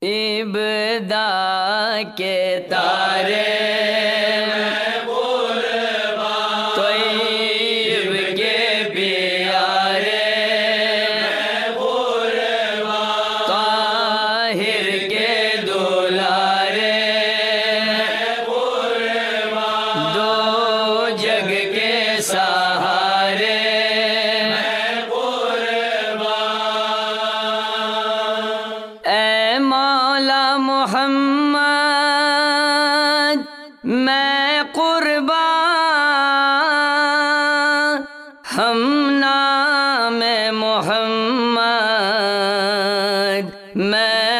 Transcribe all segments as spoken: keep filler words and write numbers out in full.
ابدا کے تارے میں قربان، طیب کے پیارے میں قربان، طاہر کے دلارے میں قربان، دو جگ کے سہارے میں قربان۔ اے مولا محمد میں قربان، ہم نام محمد میں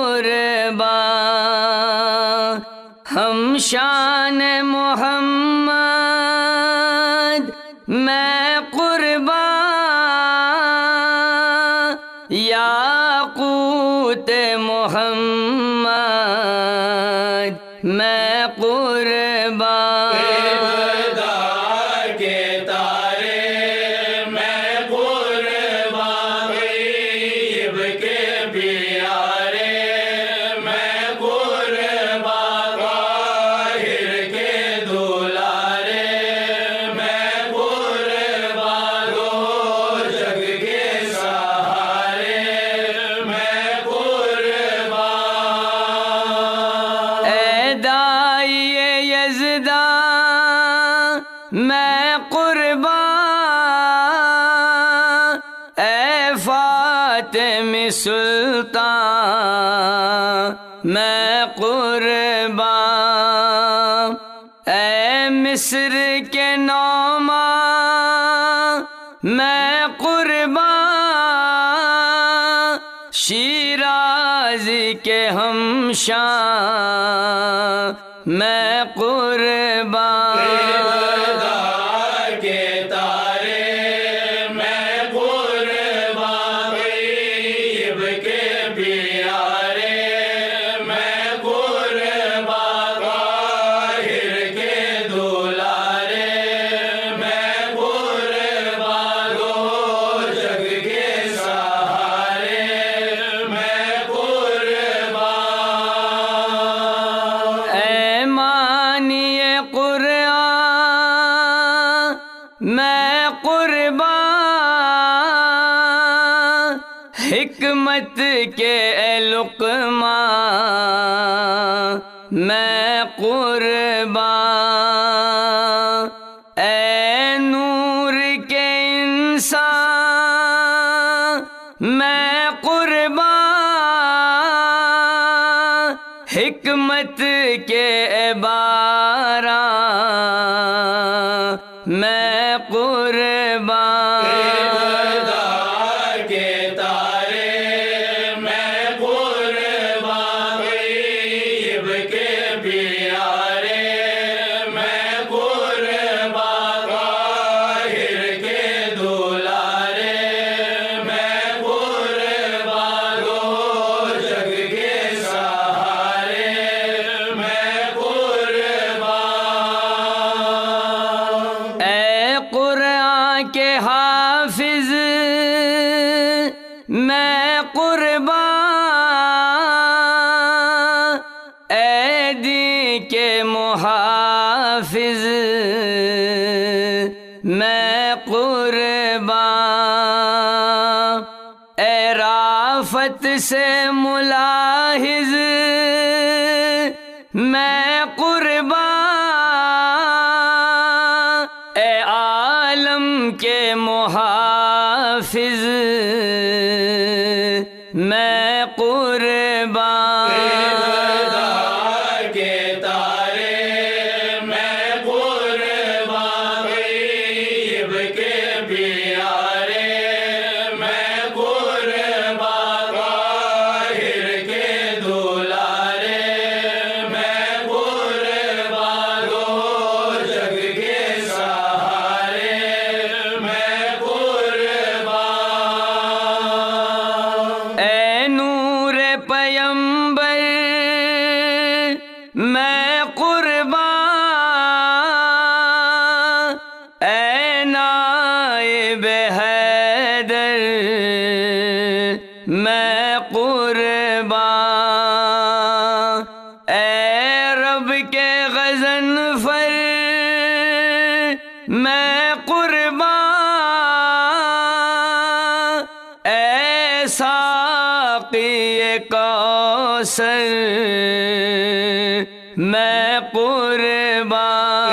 قربان، ہم شان محمد میں قربان، یاقوت محمد میں قربان۔ ابدا کے تارے میں قربان، طیب کے پیارے میں قربان، طاہر کے دلارے میں قربان، دو جگ کے سہارے میں قربان۔ اے داعیِ یزداں میں قربان، اے فاطمی سلطان میں قربان، اے مصر کے نعمان میں قربان، شیراز کے ہمشان میں قربان۔ ابدا کے تارے میں قربان، طیب کے پیارے میں قربان، طاہر کے دلارے میں قربان، دو جگ کے سہارے میں قربان۔ اے مانی قرآن میں قربان، حکمت کے اے لقمان میں قربان، اے نور کے انسان میں قربان، حکمت کے اے باران میں قربان۔ ابدا کے تارے میں قربان، طیب کے پیارے میں قربان، طاہر کے دلارے میں قربان، دو جگ کے سہارے میں قربان۔ اے قرآن کے حافظ میں قربان، اے دین کے محافظ میں قربان، اے رافت سے ملاحظ میں قربان، اے عالم کے محافظ میں قربان۔ ابدا کے تارے میں قربان، طیب کے پیارے میں قربان، طاہر کے دلارے میں قربان، دو جگ کے سہارے میں قربان۔ اے نور پیمبر میں قربان، اے نائب حیدر میں قربان، کوثر میں قربان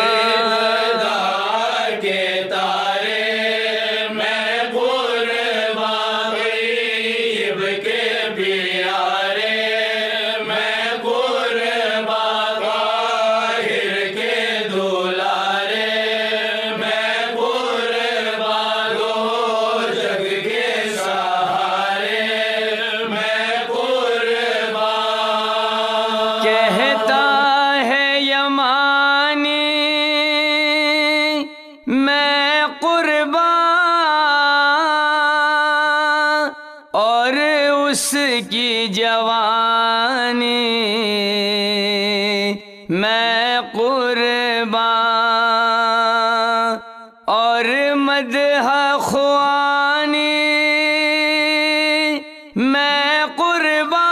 کے تارے میں قربان غریب کے پیارے میں قربان طاہر کے دلارے میں قربان دو جگ کے سہارے میں قربان کہتا ہے یمانی میں قربان اور اس کی جوانی میں قربان اور مدح خوانی میں قربان